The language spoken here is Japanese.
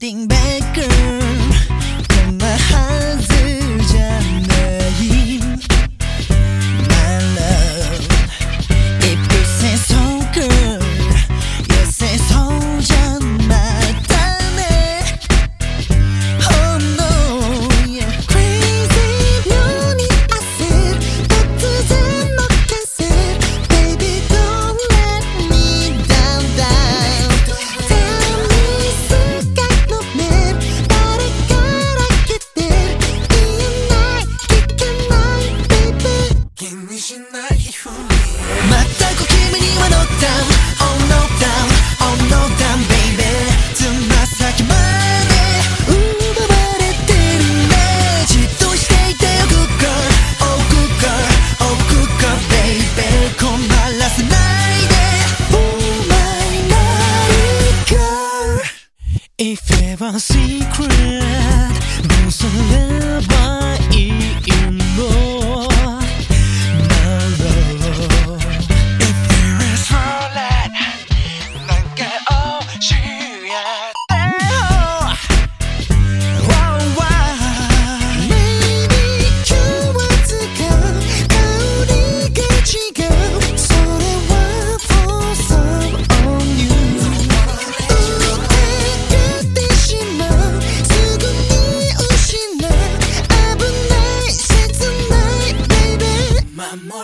Anything bad girl こんなはずじゃない My love If you say so girl You say so じゃまたね Oh no yeah Crazy 妙に焦る突然のキャンセル Baby don't let me down down Tell me すがのメール誰から来てる言えない聞けない Baby 気にしないふり全く君には No down Oh no down Oh no down baby つま先まで奪われてるねじっとしていてよ Good girl Oh good girl Oh good girl baby 困らせないで Oh my naughty girl If ever secret どうすればいいの My love If there is rolling なんか教えてよ Wow wow Maybe 今日は使う香りが違うそれは For some on you 疑ってしまうすぐに失う危ない切ない Baby 守